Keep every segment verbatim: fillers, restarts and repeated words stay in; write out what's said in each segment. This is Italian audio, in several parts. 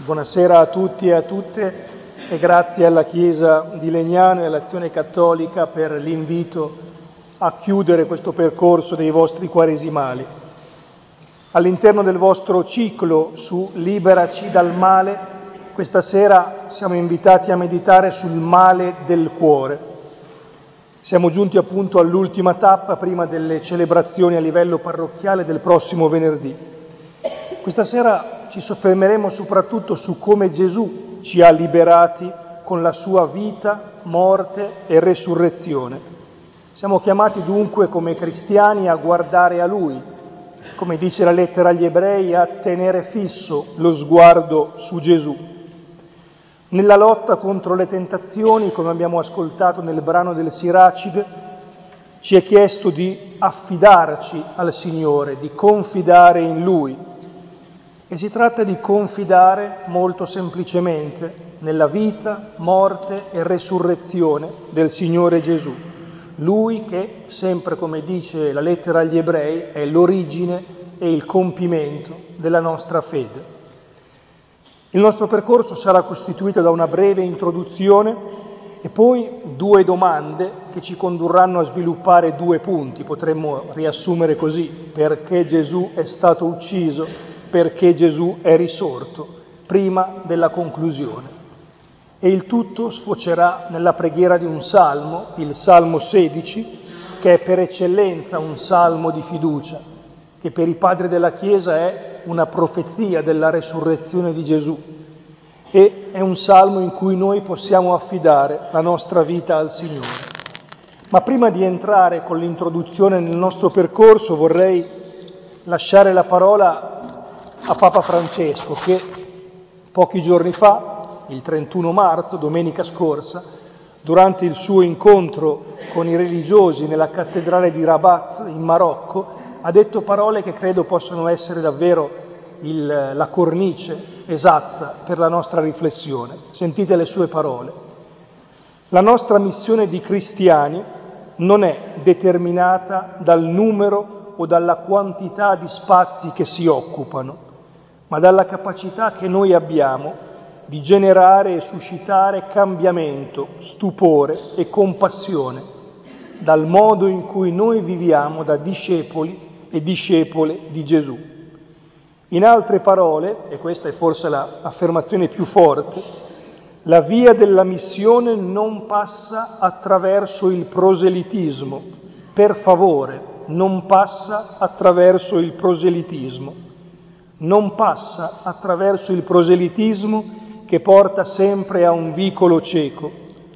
Buonasera a tutti e a tutte e grazie alla Chiesa di Legnano e all'Azione Cattolica per l'invito a chiudere questo percorso dei vostri quaresimali. All'interno del vostro ciclo su Liberaci dal male, questa sera siamo invitati a meditare sul male del cuore. Siamo giunti appunto all'ultima tappa prima delle celebrazioni a livello parrocchiale del prossimo venerdì. Questa sera ci soffermeremo soprattutto su come Gesù ci ha liberati con la sua vita, morte e resurrezione. Siamo chiamati dunque come cristiani a guardare a Lui, come dice la lettera agli Ebrei, a tenere fisso lo sguardo su Gesù. Nella lotta contro le tentazioni, come abbiamo ascoltato nel brano del Siracide, ci è chiesto di affidarci al Signore, di confidare in Lui. E si tratta di confidare molto semplicemente nella vita, morte e resurrezione del Signore Gesù. Lui che, sempre come dice la lettera agli Ebrei, è l'origine e il compimento della nostra fede. Il nostro percorso sarà costituito da una breve introduzione e poi due domande che ci condurranno a sviluppare due punti. Potremmo riassumere così: perché Gesù è stato ucciso, perché Gesù è risorto, prima della conclusione. E il tutto sfocerà nella preghiera di un salmo, il Salmo sedici, che è per eccellenza un salmo di fiducia, che per i padri della Chiesa è una profezia della resurrezione di Gesù. E è un salmo in cui noi possiamo affidare la nostra vita al Signore. Ma prima di entrare con l'introduzione nel nostro percorso vorrei lasciare la parola a Papa Francesco, che pochi giorni fa, il trentuno marzo, domenica scorsa, durante il suo incontro con i religiosi nella cattedrale di Rabat in Marocco, ha detto parole che credo possano essere davvero il, la cornice esatta per la nostra riflessione. Sentite le sue parole. La nostra missione di cristiani non è determinata dal numero o dalla quantità di spazi che si occupano, ma dalla capacità che noi abbiamo di generare e suscitare cambiamento, stupore e compassione, dal modo in cui noi viviamo da discepoli e discepole di Gesù. In altre parole, e questa è forse l'affermazione più forte, la via della missione non passa attraverso il proselitismo. Per favore, non passa attraverso il proselitismo. Non passa attraverso il proselitismo che porta sempre a un vicolo cieco,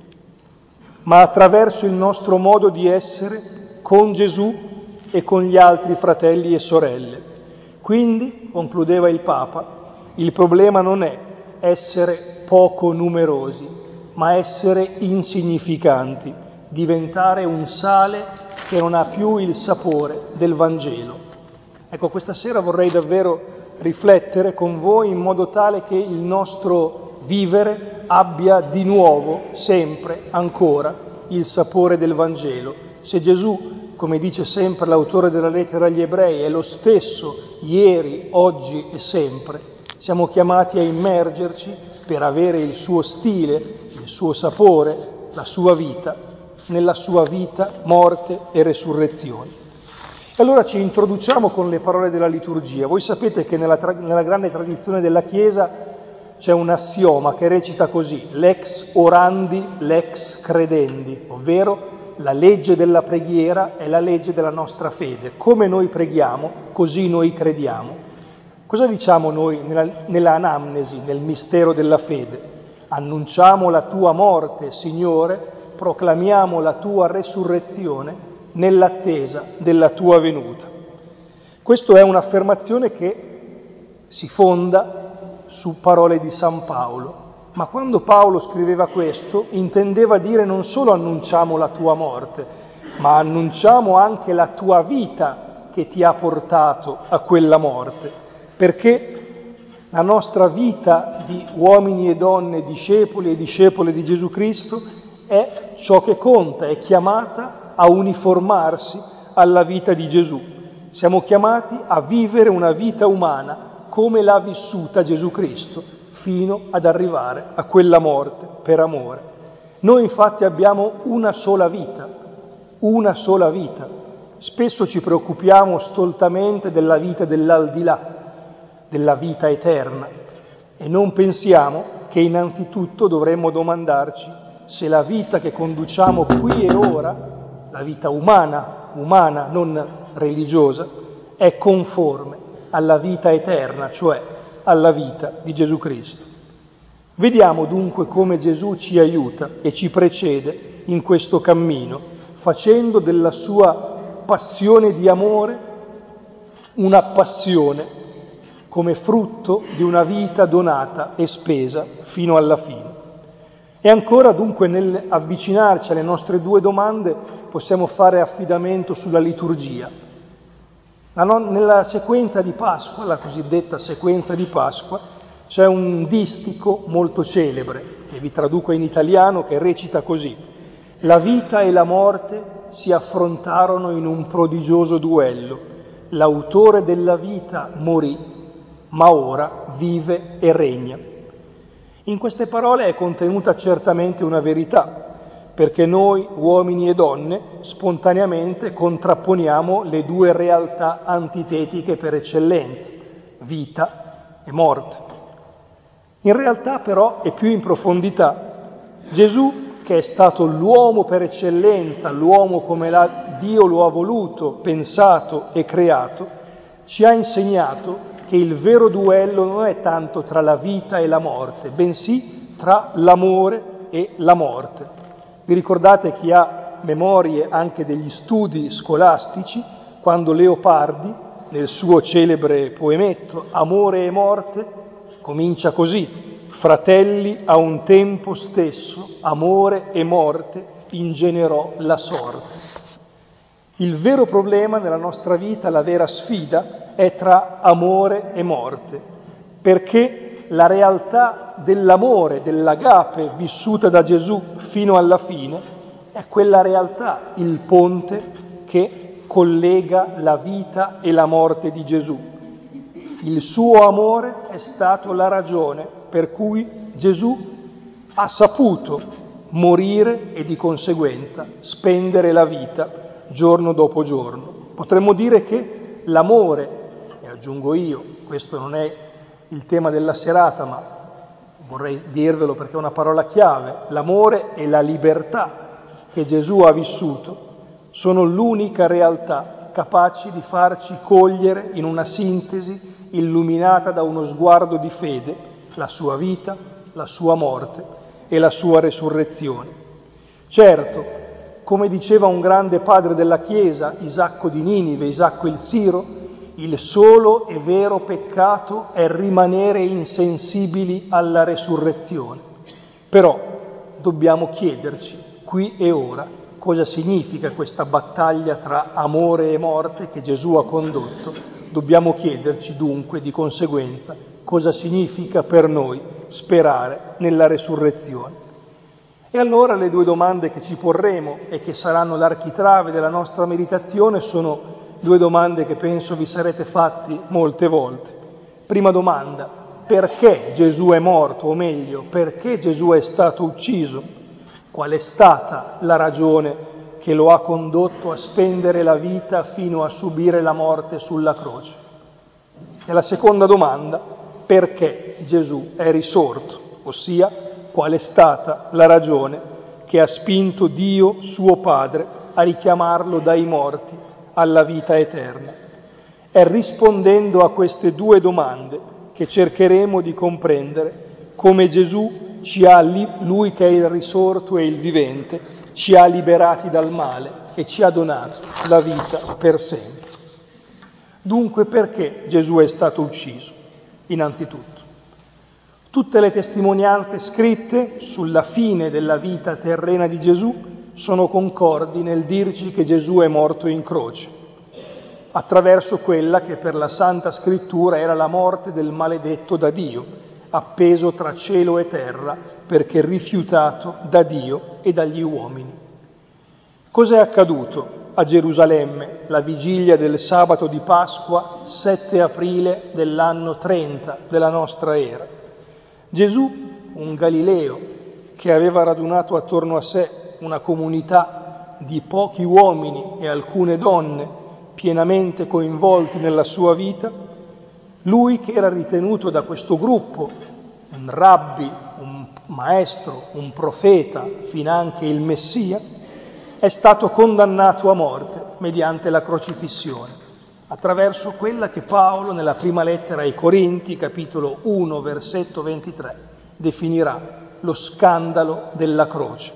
ma attraverso il nostro modo di essere con Gesù e con gli altri fratelli e sorelle. Quindi, concludeva il Papa, il problema non è essere poco numerosi, ma essere insignificanti, diventare un sale che non ha più il sapore del Vangelo. Ecco, questa sera vorrei davvero riflettere con voi in modo tale che il nostro vivere abbia di nuovo, sempre, ancora, il sapore del Vangelo. Se Gesù, come dice sempre l'autore della lettera agli Ebrei, è lo stesso ieri, oggi e sempre, siamo chiamati a immergerci per avere il suo stile, il suo sapore, la sua vita, nella sua vita, morte e resurrezione. E allora ci introduciamo con le parole della liturgia. Voi sapete che nella, tra- nella grande tradizione della Chiesa c'è un assioma che recita così: lex orandi, lex credendi, ovvero la legge della preghiera è la legge della nostra fede. Come noi preghiamo, così noi crediamo. Cosa diciamo noi nella, nella anamnesi, nel mistero della fede? Annunciamo la tua morte, Signore, proclamiamo la tua resurrezione nell'attesa della tua venuta. Questa è un'affermazione che si fonda su parole di San Paolo, ma quando Paolo scriveva questo intendeva dire non solo annunciamo la tua morte, ma annunciamo anche la tua vita che ti ha portato a quella morte, perché la nostra vita di uomini e donne, discepoli e discepole di Gesù Cristo è ciò che conta, è chiamata a uniformarsi alla vita di Gesù. Siamo chiamati a vivere una vita umana come l'ha vissuta Gesù Cristo, fino ad arrivare a quella morte per amore. Noi infatti abbiamo una sola vita, una sola vita. Spesso ci preoccupiamo stoltamente della vita dell'aldilà, della vita eterna, e non pensiamo che innanzitutto dovremmo domandarci se la vita che conduciamo qui e ora, la vita umana, umana, non religiosa, è conforme alla vita eterna, cioè alla vita di Gesù Cristo. Vediamo dunque come Gesù ci aiuta e ci precede in questo cammino, facendo della sua passione di amore una passione come frutto di una vita donata e spesa fino alla fine. E ancora dunque nell'avvicinarci alle nostre due domande possiamo fare affidamento sulla liturgia. Nella sequenza di Pasqua, la cosiddetta sequenza di Pasqua, c'è un distico molto celebre, che vi traduco in italiano, che recita così: la vita e la morte si affrontarono in un prodigioso duello. L'autore della vita morì, ma ora vive e regna. In queste parole è contenuta certamente una verità, perché noi, uomini e donne, spontaneamente contrapponiamo le due realtà antitetiche per eccellenza, vita e morte. In realtà però, e più in profondità, Gesù, che è stato l'uomo per eccellenza, l'uomo come la Dio lo ha voluto, pensato e creato, ci ha insegnato che il vero duello non è tanto tra la vita e la morte, bensì tra l'amore e la morte. Vi ricordate, chi ha memorie anche degli studi scolastici, quando Leopardi, nel suo celebre poemetto Amore e morte, comincia così: fratelli a un tempo stesso, amore e morte ingenerò la sorte. Il vero problema nella nostra vita, la vera sfida, è tra amore e morte, perché la realtà dell'amore, dell'agape vissuta da Gesù fino alla fine, è quella realtà, il ponte che collega la vita e la morte di Gesù. Il suo amore è stato la ragione per cui Gesù ha saputo morire e di conseguenza spendere la vita giorno dopo giorno. Potremmo dire che l'amore, e aggiungo io, questo non è il tema della serata, ma vorrei dirvelo perché è una parola chiave, l'amore e la libertà che Gesù ha vissuto sono l'unica realtà capaci di farci cogliere in una sintesi illuminata da uno sguardo di fede la sua vita, la sua morte e la sua resurrezione. Certo, come diceva un grande padre della Chiesa, Isacco di Ninive, Isacco il Siro, il solo e vero peccato è rimanere insensibili alla resurrezione. Però dobbiamo chiederci, qui e ora, cosa significa questa battaglia tra amore e morte che Gesù ha condotto. Dobbiamo chiederci dunque, di conseguenza, cosa significa per noi sperare nella resurrezione. E allora le due domande che ci porremo e che saranno l'architrave della nostra meditazione sono due domande che penso vi sarete fatti molte volte. Prima domanda: perché Gesù è morto, o meglio, perché Gesù è stato ucciso? Qual è stata la ragione che lo ha condotto a spendere la vita fino a subire la morte sulla croce? E la seconda domanda: perché Gesù è risorto? Ossia, qual è stata la ragione che ha spinto Dio, suo Padre, a richiamarlo dai morti alla vita eterna? È rispondendo a queste due domande che cercheremo di comprendere come Gesù ci ha, lui che è il risorto e il vivente, ci ha liberati dal male e ci ha donato la vita per sempre. Dunque, perché Gesù è stato ucciso? Innanzitutto, tutte le testimonianze scritte sulla fine della vita terrena di Gesù sono concordi nel dirci che Gesù è morto in croce, attraverso quella che per la Santa Scrittura era la morte del maledetto da Dio, appeso tra cielo e terra perché rifiutato da Dio e dagli uomini. Cos'è accaduto a Gerusalemme la vigilia del sabato di Pasqua, sette aprile dell'anno trenta della nostra era? Gesù, un Galileo che aveva radunato attorno a sé una comunità di pochi uomini e alcune donne pienamente coinvolti nella sua vita, lui che era ritenuto da questo gruppo un rabbi, un maestro, un profeta, finanche il Messia, è stato condannato a morte mediante la crocifissione, attraverso quella che Paolo nella prima lettera ai Corinti, capitolo uno, versetto ventitré, definirà lo scandalo della croce.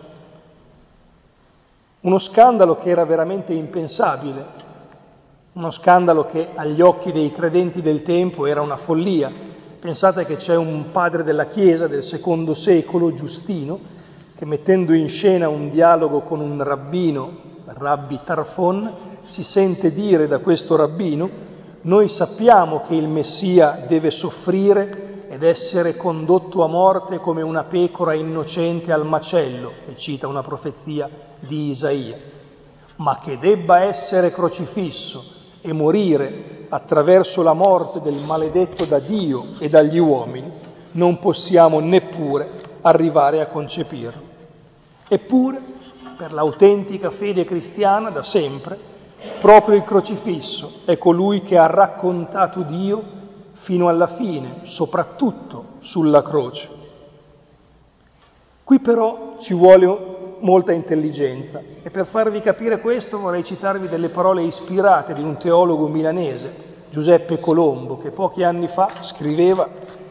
Uno scandalo che era veramente impensabile, uno scandalo che agli occhi dei credenti del tempo era una follia. Pensate che c'è un padre della Chiesa del secondo secolo, Giustino, che mettendo in scena un dialogo con un rabbino, Rabbi Tarfon, si sente dire da questo rabbino: noi sappiamo che il Messia deve soffrire ed essere condotto a morte come una pecora innocente al macello, e cita una profezia di Isaia, ma che debba essere crocifisso e morire attraverso la morte del maledetto da Dio e dagli uomini, non possiamo neppure arrivare a concepirlo. Eppure, per l'autentica fede cristiana, da sempre, proprio il crocifisso è colui che ha raccontato Dio fino alla fine, soprattutto sulla croce. Qui però ci vuole molta intelligenza e per farvi capire questo vorrei citarvi delle parole ispirate di un teologo milanese, Giuseppe Colombo, che pochi anni fa scriveva: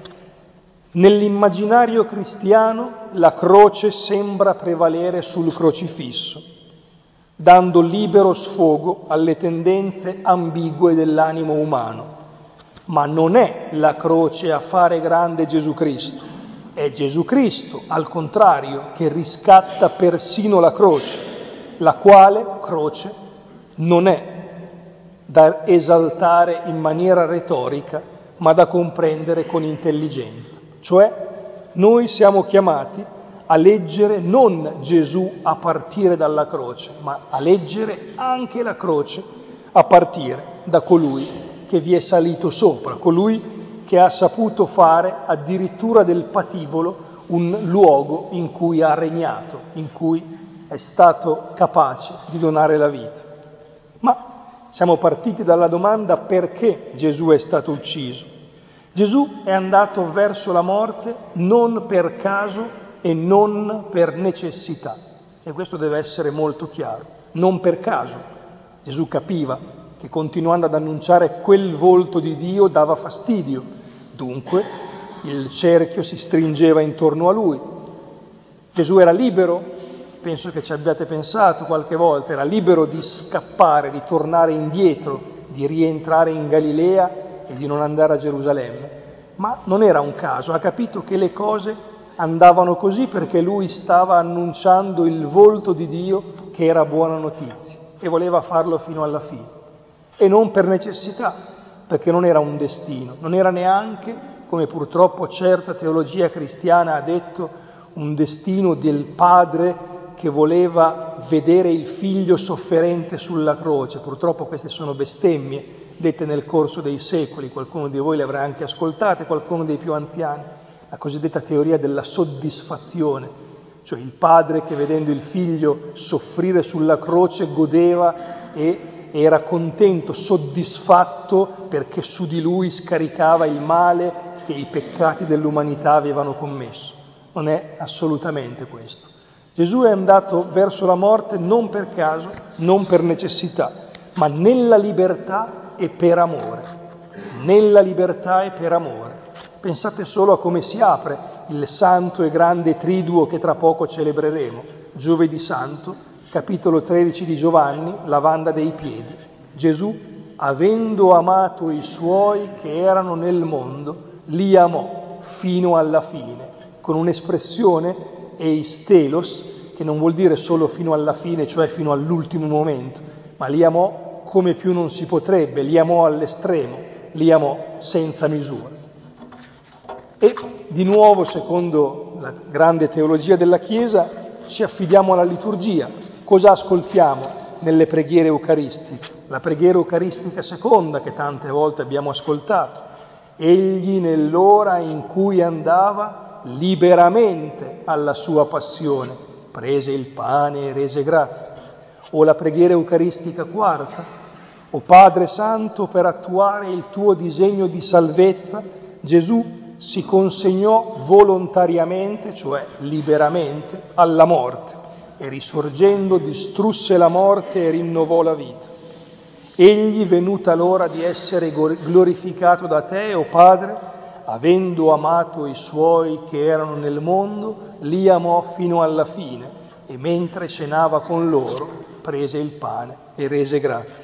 nell'immaginario cristiano la croce sembra prevalere sul crocifisso, dando libero sfogo alle tendenze ambigue dell'animo umano, ma non è la croce a fare grande Gesù Cristo. È Gesù Cristo, al contrario, che riscatta persino la croce, la quale croce non è da esaltare in maniera retorica, ma da comprendere con intelligenza. Cioè, noi siamo chiamati a leggere non Gesù a partire dalla croce, ma a leggere anche la croce a partire da colui che vi è salito sopra, colui che ha saputo fare addirittura del patibolo un luogo in cui ha regnato, in cui è stato capace di donare la vita. Ma siamo partiti dalla domanda: perché Gesù è stato ucciso? Gesù è andato verso la morte non per caso e non per necessità, e questo deve essere molto chiaro, non per caso. Gesù capiva che continuando ad annunciare quel volto di Dio dava fastidio, dunque il cerchio si stringeva intorno a lui. Gesù era libero, penso che ci abbiate pensato qualche volta, era libero di scappare, di tornare indietro, di rientrare in Galilea e di non andare a Gerusalemme, ma non era un caso, ha capito che le cose andavano così perché lui stava annunciando il volto di Dio, che era buona notizia, e voleva farlo fino alla fine, e non per necessità, perché non era un destino, non era neanche, come purtroppo certa teologia cristiana ha detto, un destino del padre che voleva vedere il figlio sofferente sulla croce. Purtroppo queste sono bestemmie dette nel corso dei secoli, qualcuno di voi le avrà anche ascoltate, qualcuno dei più anziani, la cosiddetta teoria della soddisfazione, cioè il padre che vedendo il figlio soffrire sulla croce godeva e era contento, soddisfatto perché su di lui scaricava il male che i peccati dell'umanità avevano commesso. Non è assolutamente questo. Gesù è andato verso la morte non per caso, non per necessità, ma nella libertà e per amore. Nella libertà e per amore. Pensate solo a come si apre il santo e grande triduo che tra poco celebreremo, Giovedì Santo, capitolo tredici di Giovanni, lavanda dei piedi. Gesù, avendo amato i suoi che erano nel mondo, li amò fino alla fine, con un'espressione eistelos, che non vuol dire solo fino alla fine, cioè fino all'ultimo momento, ma li amò come più non si potrebbe, li amò all'estremo, li amò senza misura. E di nuovo, secondo la grande teologia della Chiesa, ci affidiamo alla liturgia. Cosa ascoltiamo nelle preghiere eucaristiche? La preghiera eucaristica seconda, che tante volte abbiamo ascoltato. Egli nell'ora in cui andava liberamente alla sua passione, prese il pane e rese grazie. O la preghiera eucaristica quarta: o Padre Santo, per attuare il tuo disegno di salvezza, Gesù si consegnò volontariamente, cioè liberamente, alla morte, e risorgendo distrusse la morte e rinnovò la vita. Egli, venuta l'ora di essere glorificato da te, o Padre, avendo amato i suoi che erano nel mondo, li amò fino alla fine, e mentre cenava con loro, prese il pane e rese grazie.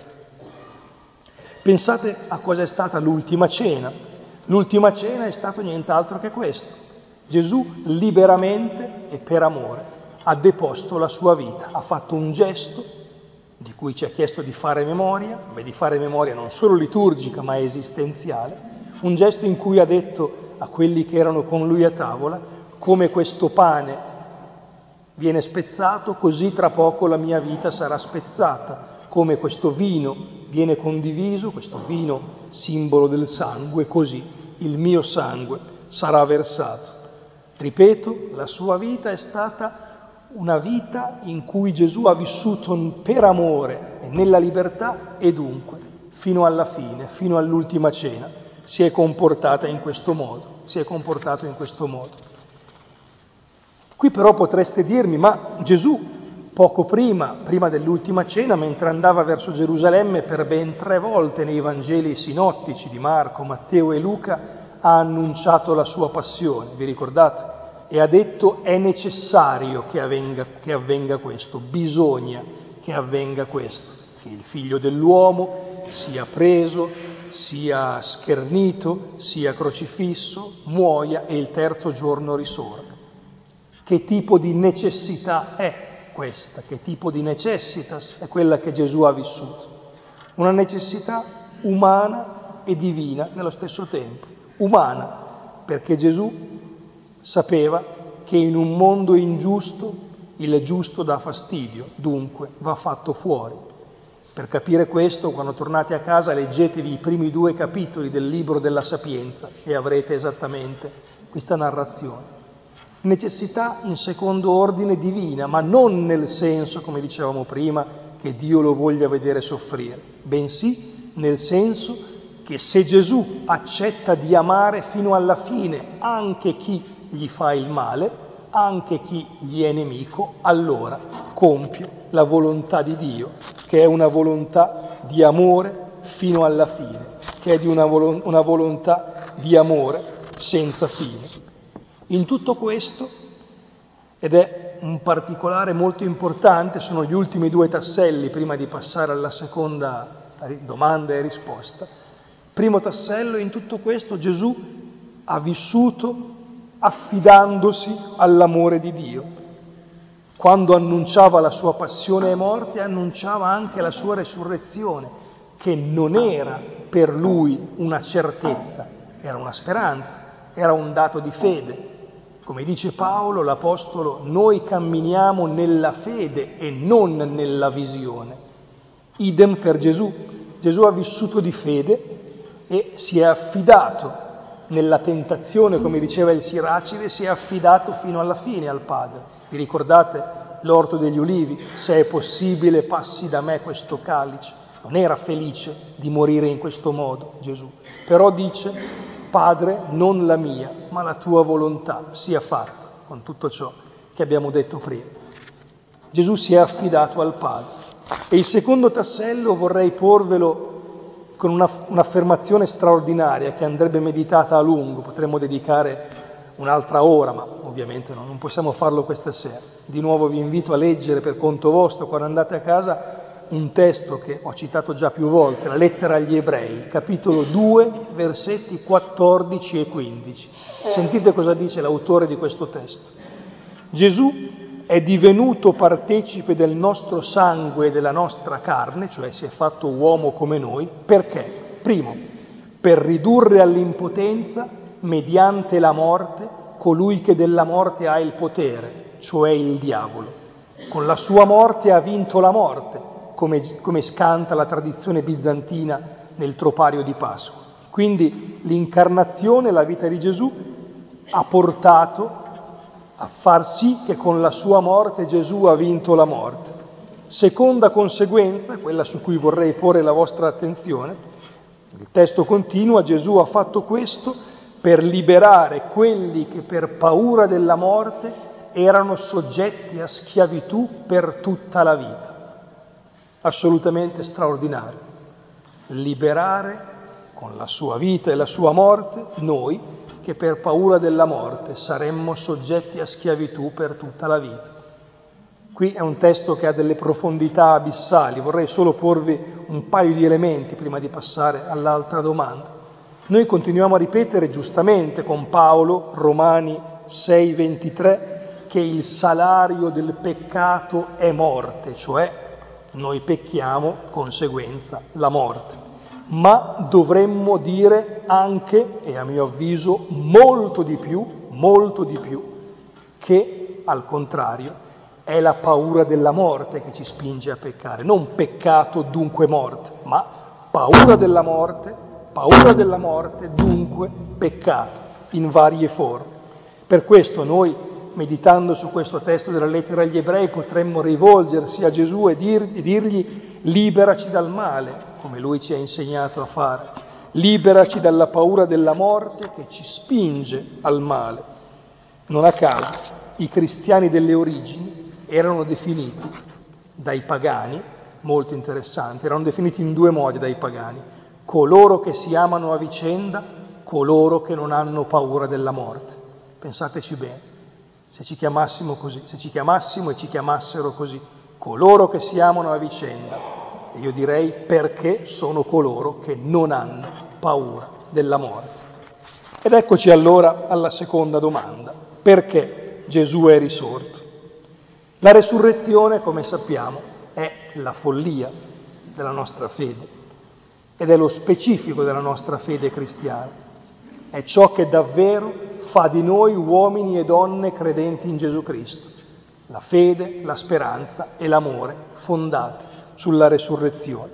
Pensate a cosa è stata l'ultima cena. L'ultima cena è stato nient'altro che questo. Gesù liberamente e per amore ha deposto la sua vita, ha fatto un gesto di cui ci ha chiesto di fare memoria, beh, di fare memoria non solo liturgica ma esistenziale, un gesto in cui ha detto a quelli che erano con lui a tavola: come questo pane viene spezzato, così tra poco la mia vita sarà spezzata, come questo vino viene condiviso, questo vino simbolo del sangue, così il mio sangue sarà versato. Ripeto, la sua vita è stata una vita in cui Gesù ha vissuto per amore e nella libertà, e dunque fino alla fine, fino all'ultima cena, si è comportata in questo modo, si è comportato in questo modo. Qui però potreste dirmi: ma Gesù poco prima, prima dell'ultima cena, mentre andava verso Gerusalemme, per ben tre volte nei Vangeli sinottici di Marco, Matteo e Luca, ha annunciato la sua passione, vi ricordate? E ha detto: è necessario che avvenga, che avvenga questo, bisogna che avvenga questo, che il Figlio dell'uomo sia preso, sia schernito, sia crocifisso, muoia e il terzo giorno risorga. Che tipo di necessità è questa? Che tipo di necessitas è quella che Gesù ha vissuto? Una necessità umana e divina nello stesso tempo. Umana, perché Gesù sapeva che in un mondo ingiusto il giusto dà fastidio, dunque va fatto fuori. Per capire questo, quando tornate a casa, leggetevi i primi due capitoli del libro della Sapienza e avrete esattamente questa narrazione. Necessità in secondo ordine divina, ma non nel senso, come dicevamo prima, che Dio lo voglia vedere soffrire, bensì nel senso che se Gesù accetta di amare fino alla fine anche chi gli fa il male, anche chi gli è nemico, allora compie la volontà di Dio, che è una volontà di amore fino alla fine, che è di una, volo- una volontà di amore senza fine. In tutto questo, ed è un particolare molto importante, sono gli ultimi due tasselli prima di passare alla seconda domanda e risposta. Primo tassello: in tutto questo Gesù ha vissuto affidandosi all'amore di Dio. Quando annunciava la sua passione e morte, annunciava anche la sua resurrezione, che non era per lui una certezza, era una speranza, era un dato di fede. Come dice Paolo, l'Apostolo: noi camminiamo nella fede e non nella visione. Idem per Gesù. Gesù ha vissuto di fede e si è affidato nella tentazione, come diceva il Siracide, si è affidato fino alla fine al Padre. Vi ricordate l'orto degli ulivi? Se è possibile, passi da me questo calice. Non era felice di morire in questo modo Gesù, però dice: Padre, non la mia, ma la tua volontà sia fatta, con tutto ciò che abbiamo detto prima. Gesù si è affidato al Padre. E il secondo tassello vorrei porvelo con una, un'affermazione straordinaria che andrebbe meditata a lungo, potremmo dedicare un'altra ora, ma ovviamente no, non possiamo farlo questa sera. Di nuovo vi invito a leggere per conto vostro, quando andate a casa, un testo che ho citato già più volte, la lettera agli Ebrei, capitolo due, versetti quattordici e quindici. Sentite cosa dice l'autore di questo testo. Gesù è divenuto partecipe del nostro sangue e della nostra carne, cioè si è fatto uomo come noi, perché? Primo, per ridurre all'impotenza, mediante la morte, colui che della morte ha il potere, cioè il diavolo. Con la sua morte ha vinto la morte, come, come scanta la tradizione bizantina nel tropario di Pasqua. Quindi l'incarnazione, la vita di Gesù, ha portato a far sì che con la sua morte Gesù ha vinto la morte. Seconda conseguenza, quella su cui vorrei porre la vostra attenzione, il testo continua: Gesù ha fatto questo per liberare quelli che per paura della morte erano soggetti a schiavitù per tutta la vita. Assolutamente straordinario. Liberare con la sua vita e la sua morte noi che per paura della morte saremmo soggetti a schiavitù per tutta la vita. Qui è un testo che ha delle profondità abissali. Vorrei solo porvi un paio di elementi prima di passare all'altra domanda. Noi continuiamo a ripetere giustamente con Paolo, Romani sei ventitré, che il salario del peccato è morte, cioè noi pecchiamo, conseguenza la morte. Ma dovremmo dire anche, e a mio avviso molto di più, molto di più, che al contrario è la paura della morte che ci spinge a peccare. Non peccato, dunque morte, ma paura della morte, paura della morte, dunque peccato, in varie forme. Per questo noi, meditando su questo testo della lettera agli Ebrei, potremmo rivolgersi a Gesù e, dir, e dirgli: liberaci dal male, come lui ci ha insegnato a fare, liberaci dalla paura della morte che ci spinge al male. Non a caso i cristiani delle origini erano definiti dai pagani, molto interessanti, erano definiti in due modi dai pagani: coloro che si amano a vicenda, coloro che non hanno paura della morte. Pensateci bene, se ci chiamassimo così, se ci chiamassimo e ci chiamassero così, coloro che si amano a vicenda, io direi perché sono coloro che non hanno paura della morte. Ed eccoci allora alla seconda domanda: perché Gesù è risorto? La resurrezione, come sappiamo, è la follia della nostra fede ed è lo specifico della nostra fede cristiana. È ciò che davvero fa di noi uomini e donne credenti in Gesù Cristo. La fede, la speranza e l'amore fondati sulla resurrezione.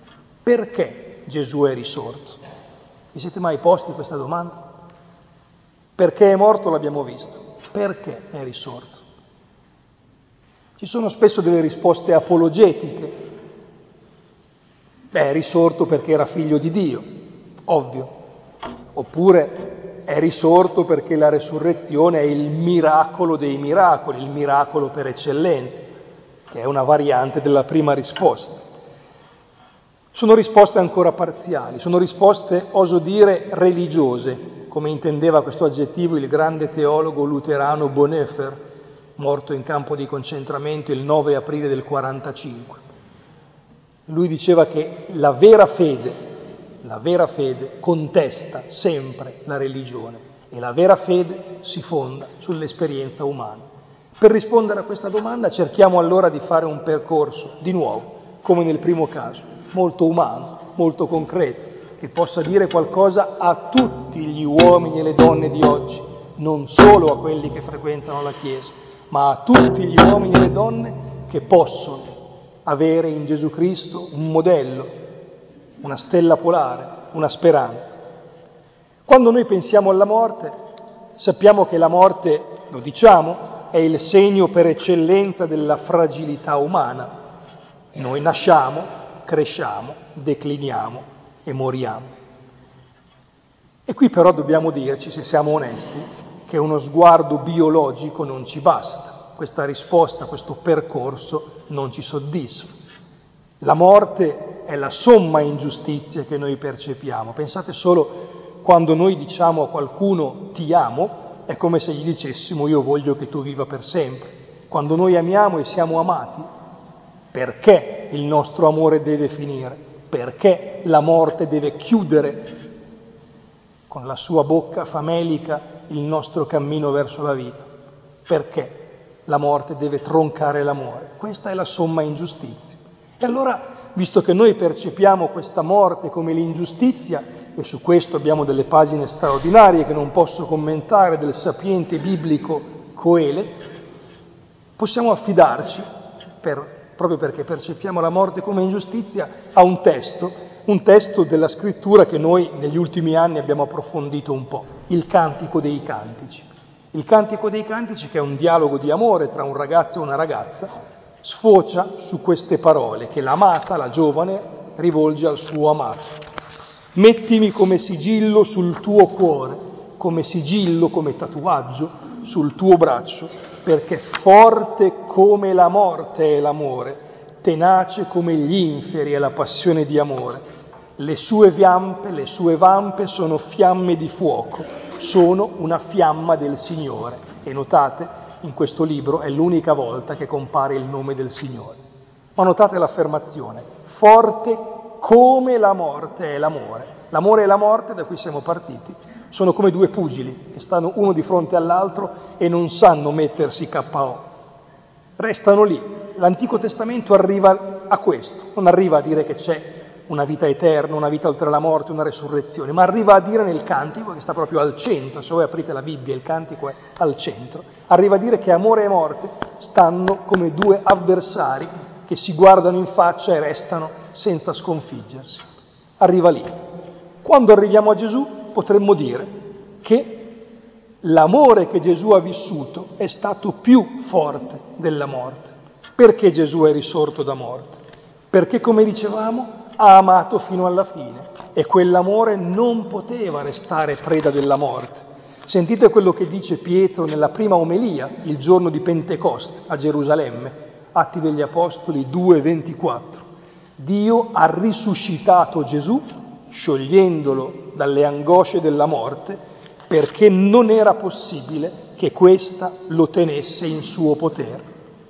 Perché Gesù è risorto? Vi siete mai posti questa domanda? Perché è morto l'abbiamo visto. Perché è risorto? Ci sono spesso delle risposte apologetiche. Beh, è risorto perché era figlio di Dio, ovvio. Oppure è risorto perché la resurrezione è il miracolo dei miracoli, il miracolo per eccellenza, che è una variante della prima risposta. Sono risposte ancora parziali, sono risposte, oso dire, religiose, come intendeva questo aggettivo il grande teologo luterano Bonhoeffer, morto in campo di concentramento il nove aprile del quarantacinque. Lui diceva che la vera fede, la vera fede contesta sempre la religione e la vera fede si fonda sull'esperienza umana. Per rispondere a questa domanda cerchiamo allora di fare un percorso, di nuovo, come nel primo caso, molto umano, molto concreto, che possa dire qualcosa a tutti gli uomini e le donne di oggi, non solo a quelli che frequentano la Chiesa, ma a tutti gli uomini e le donne che possono avere in Gesù Cristo un modello, una stella polare, una speranza. Quando noi pensiamo alla morte, sappiamo che la morte, lo diciamo, è il segno per eccellenza della fragilità umana. Noi nasciamo, cresciamo, decliniamo e moriamo. E qui però dobbiamo dirci, se siamo onesti, che uno sguardo biologico non ci basta. Questa risposta, questo percorso non ci soddisfa. La morte è la somma ingiustizie che noi percepiamo. Pensate solo quando noi diciamo a qualcuno ti amo, è come se gli dicessimo io voglio che tu viva per sempre. Quando noi amiamo e siamo amati, perché il nostro amore deve finire? Perché la morte deve chiudere con la sua bocca famelica il nostro cammino verso la vita? Perché la morte deve troncare l'amore? Questa è la somma ingiustizia. E allora, visto che noi percepiamo questa morte come l'ingiustizia, e su questo abbiamo delle pagine straordinarie che non posso commentare del sapiente biblico Coelet, possiamo affidarci, per, proprio perché percepiamo la morte come ingiustizia, a un testo, un testo della scrittura che noi negli ultimi anni abbiamo approfondito un po', il Cantico dei Cantici. Il Cantico dei Cantici, che è un dialogo di amore tra un ragazzo e una ragazza, sfocia su queste parole che l'amata, la giovane, rivolge al suo amato. Mettimi come sigillo sul tuo cuore, come sigillo, come tatuaggio sul tuo braccio, perché forte come la morte è l'amore, tenace come gli inferi è la passione di amore. Le sue vampe, le sue vampe sono fiamme di fuoco, sono una fiamma del Signore. E notate, in questo libro è l'unica volta che compare il nome del Signore. Ma notate l'affermazione, forte come la morte è l'amore. L'amore e la morte, da cui siamo partiti, sono come due pugili che stanno uno di fronte all'altro e non sanno mettersi K O. Restano lì. L'Antico Testamento arriva a questo, non arriva a dire che c'è una vita eterna, una vita oltre la morte, una resurrezione, ma arriva a dire nel Cantico, che sta proprio al centro, se voi aprite la Bibbia il Cantico è al centro, arriva a dire che amore e morte stanno come due avversari che si guardano in faccia e restano senza sconfiggersi. Arriva lì. Quando arriviamo a Gesù potremmo dire che l'amore che Gesù ha vissuto è stato più forte della morte. Perché Gesù è risorto da morte? Perché, come dicevamo, ha amato fino alla fine e quell'amore non poteva restare preda della morte. Sentite quello che dice Pietro nella prima omelia, il giorno di Pentecoste a Gerusalemme, Atti degli Apostoli due ventiquattro. Dio ha risuscitato Gesù, sciogliendolo dalle angosce della morte, perché non era possibile che questa lo tenesse in suo potere.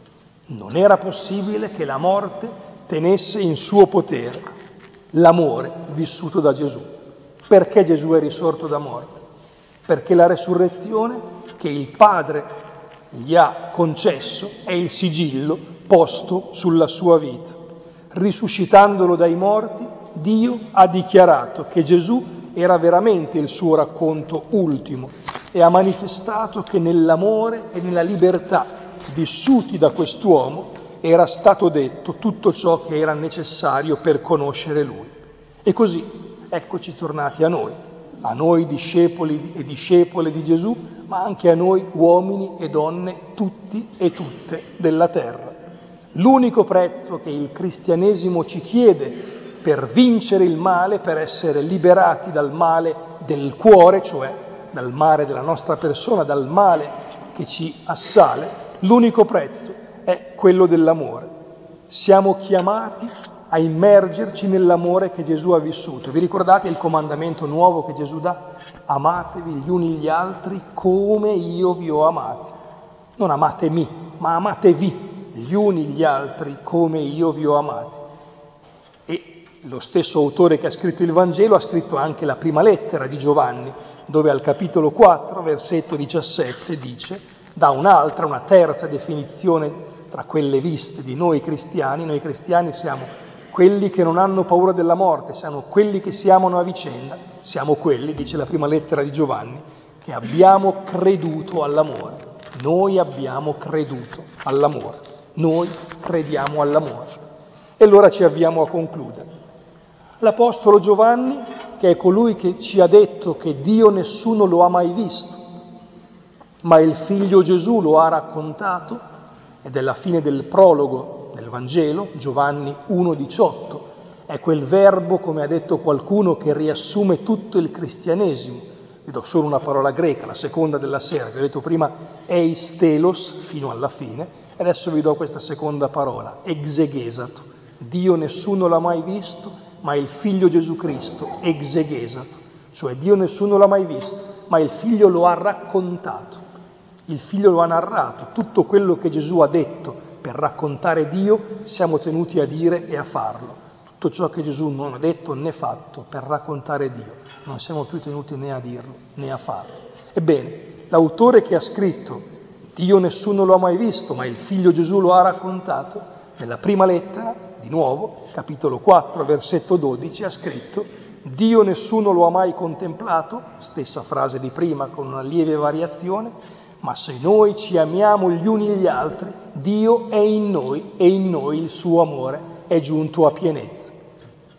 Non era possibile che la morte tenesse in suo potere l'amore vissuto da Gesù. Perché Gesù è risorto da morte? Perché la resurrezione che il Padre gli ha concesso è il sigillo posto sulla sua vita. Risuscitandolo dai morti, Dio ha dichiarato che Gesù era veramente il suo racconto ultimo e ha manifestato che nell'amore e nella libertà vissuti da quest'uomo era stato detto tutto ciò che era necessario per conoscere Lui. E così eccoci tornati a noi, a noi discepoli e discepole di Gesù, ma anche a noi uomini e donne, tutti e tutte della terra. L'unico prezzo che il cristianesimo ci chiede per vincere il male, per essere liberati dal male del cuore, cioè dal male della nostra persona, dal male che ci assale, l'unico prezzo è quello dell'amore. Siamo chiamati a immergerci nell'amore che Gesù ha vissuto. Vi ricordate il comandamento nuovo che Gesù dà? Amatevi gli uni gli altri come io vi ho amati. Non amatemi, ma amatevi gli uni gli altri come io vi ho amati. E lo stesso autore che ha scritto il Vangelo ha scritto anche la prima lettera di Giovanni, dove al capitolo quattro, versetto diciassette, dice, dà un'altra, una terza definizione tra quelle viste di noi cristiani. Noi cristiani siamo quelli che non hanno paura della morte, siamo quelli che si amano a vicenda, siamo quelli, dice la prima lettera di Giovanni, che abbiamo creduto all'amore. Noi abbiamo creduto all'amore, noi crediamo all'amore. E allora ci avviamo a concludere. L'Apostolo Giovanni, che è colui che ci ha detto che Dio nessuno lo ha mai visto, ma il Figlio Gesù lo ha raccontato, ed è la fine del prologo del Vangelo, Giovanni uno diciotto, è quel verbo, come ha detto qualcuno, che riassume tutto il cristianesimo. Vi do solo una parola greca, la seconda della sera, vi ho detto prima eis telos, fino alla fine, e adesso vi do questa seconda parola, exegesato. Dio nessuno l'ha mai visto, ma il Figlio Gesù Cristo, exegesato. Cioè Dio nessuno l'ha mai visto, ma il Figlio lo ha raccontato. Il Figlio lo ha narrato. Tutto quello che Gesù ha detto per raccontare Dio siamo tenuti a dire e a farlo. Tutto ciò che Gesù non ha detto né fatto per raccontare Dio non siamo più tenuti né a dirlo né a farlo. Ebbene, l'autore che ha scritto Dio nessuno lo ha mai visto, ma il Figlio Gesù lo ha raccontato, nella prima lettera, di nuovo, capitolo quattro, versetto dodici, ha scritto Dio nessuno lo ha mai contemplato, stessa frase di prima con una lieve variazione, ma se noi ci amiamo gli uni gli altri, Dio è in noi e in noi il suo amore è giunto a pienezza.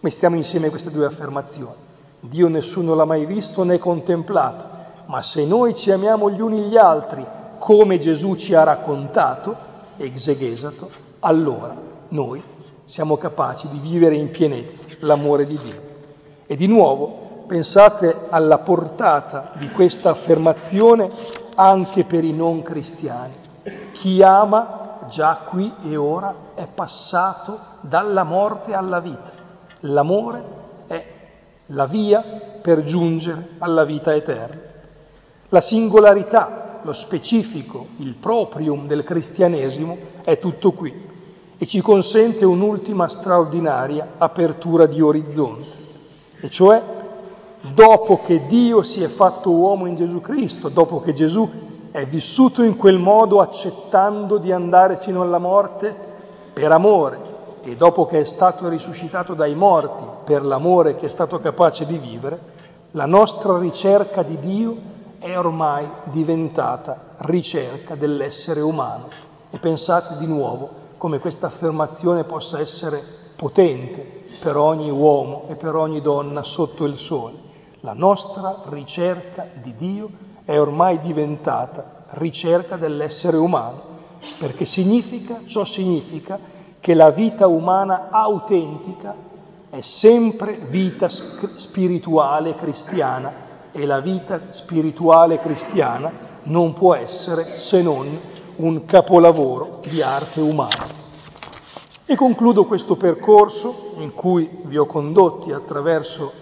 Mettiamo insieme queste due affermazioni. Dio nessuno l'ha mai visto né contemplato, ma se noi ci amiamo gli uni gli altri come Gesù ci ha raccontato, exegesato, allora noi siamo capaci di vivere in pienezza l'amore di Dio. E di nuovo pensate alla portata di questa affermazione anche per i non cristiani. Chi ama già qui e ora è passato dalla morte alla vita. L'amore è la via per giungere alla vita eterna. La singolarità, lo specifico, il proprium del cristianesimo è tutto qui e ci consente un'ultima straordinaria apertura di orizzonti, e cioè dopo che Dio si è fatto uomo in Gesù Cristo, dopo che Gesù è vissuto in quel modo accettando di andare fino alla morte per amore, e dopo che è stato risuscitato dai morti per l'amore che è stato capace di vivere, la nostra ricerca di Dio è ormai diventata ricerca dell'essere umano. E pensate di nuovo come questa affermazione possa essere potente per ogni uomo e per ogni donna sotto il sole. La nostra ricerca di Dio è ormai diventata ricerca dell'essere umano, perché significa, ciò significa che la vita umana autentica è sempre vita spirituale cristiana, e la vita spirituale cristiana non può essere se non un capolavoro di arte umana. E concludo questo percorso in cui vi ho condotti attraverso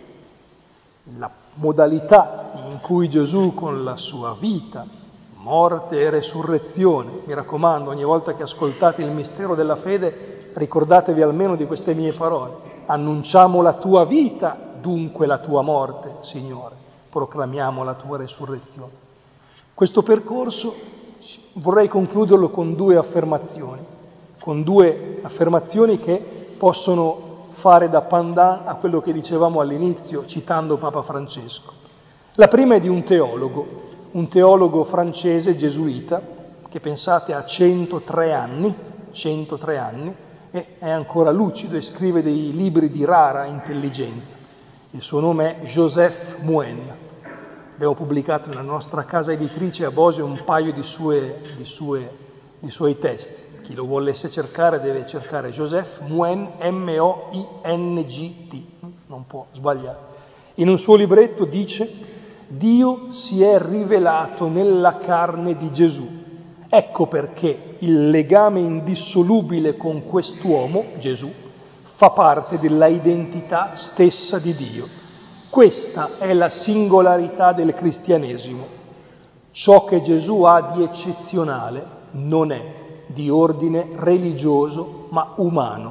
la modalità in cui Gesù con la sua vita, morte e resurrezione, mi raccomando, ogni volta che ascoltate il mistero della fede, ricordatevi almeno di queste mie parole: annunciamo la tua vita, dunque la tua morte, Signore, proclamiamo la tua resurrezione. Questo percorso vorrei concluderlo con due affermazioni, con due affermazioni che possono fare da pandan a quello che dicevamo all'inizio, citando Papa Francesco. La prima è di un teologo, un teologo francese gesuita, che pensate ha centotré anni, centotré anni, e è ancora lucido e scrive dei libri di rara intelligenza. Il suo nome è Joseph Mouen. Abbiamo pubblicato nella nostra casa editrice a Bosio un paio di, sue, di, sue, di suoi testi. Chi lo volesse cercare deve cercare Joseph Mouen, M O I N G T, non può sbagliare. In un suo libretto dice: Dio si è rivelato nella carne di Gesù. Ecco perché il legame indissolubile con quest'uomo, Gesù, fa parte della identità stessa di Dio. Questa è la singolarità del cristianesimo. Ciò che Gesù ha di eccezionale non è di ordine religioso, ma umano.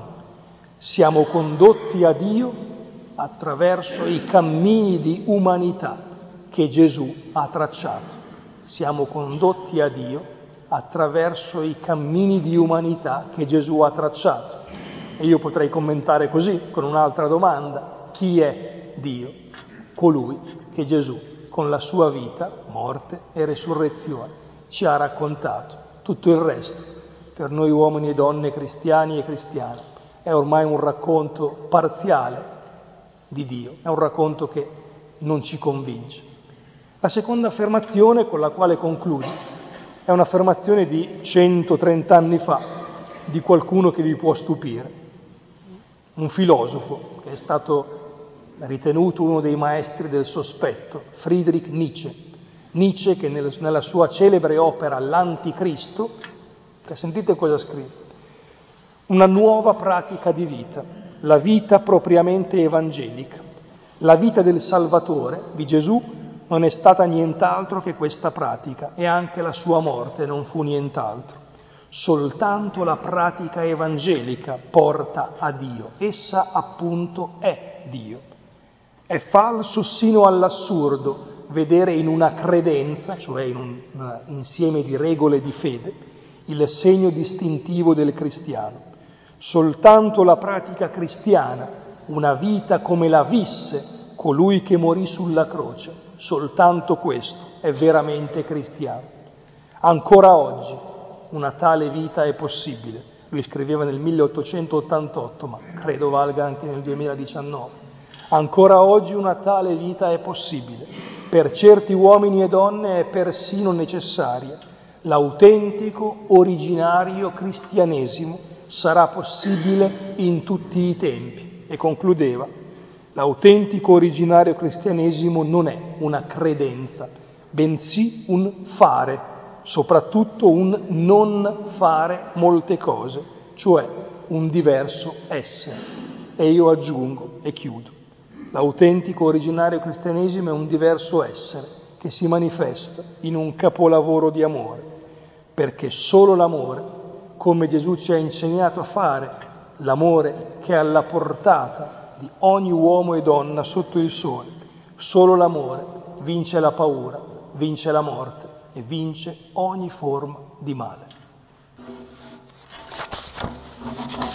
Siamo condotti a Dio attraverso i cammini di umanità che Gesù ha tracciato. Siamo condotti a Dio attraverso i cammini di umanità che Gesù ha tracciato. E io potrei commentare così, con un'altra domanda: chi è Dio? Colui che Gesù, con la sua vita, morte e resurrezione, ci ha raccontato. Tutto il resto, per noi uomini e donne, cristiani e cristiane, è ormai un racconto parziale di Dio, è un racconto che non ci convince. La seconda affermazione con la quale concludo è un'affermazione di centotrenta anni fa, di qualcuno che vi può stupire, un filosofo che è stato ritenuto uno dei maestri del sospetto, Friedrich Nietzsche. Nietzsche che nel, nella sua celebre opera L'Anticristo, che sentite cosa scrive: una nuova pratica di vita, la vita propriamente evangelica. La vita del Salvatore, di Gesù, non è stata nient'altro che questa pratica, e anche la sua morte non fu nient'altro. Soltanto la pratica evangelica porta a Dio, essa appunto è Dio. È falso sino all'assurdo vedere in una credenza, cioè in un, un insieme di regole di fede, il segno distintivo del cristiano. Soltanto la pratica cristiana, una vita come la visse colui che morì sulla croce, soltanto questo è veramente cristiano. Ancora oggi una tale vita è possibile, Lui scriveva nel milleottocentottantotto, ma credo valga anche nel duemiladiciannove. Ancora oggi una tale vita è possibile. Per certi uomini e donne è persino necessaria. L'autentico, originario cristianesimo sarà possibile in tutti i tempi. E concludeva, l'autentico, originario cristianesimo non è una credenza, bensì un fare, soprattutto un non fare molte cose, cioè un diverso essere. E io aggiungo e chiudo. L'autentico originario cristianesimo è un diverso essere che si manifesta in un capolavoro di amore, perché solo l'amore, come Gesù ci ha insegnato a fare, l'amore che è alla portata di ogni uomo e donna sotto il sole, solo l'amore vince la paura, vince la morte e vince ogni forma di male.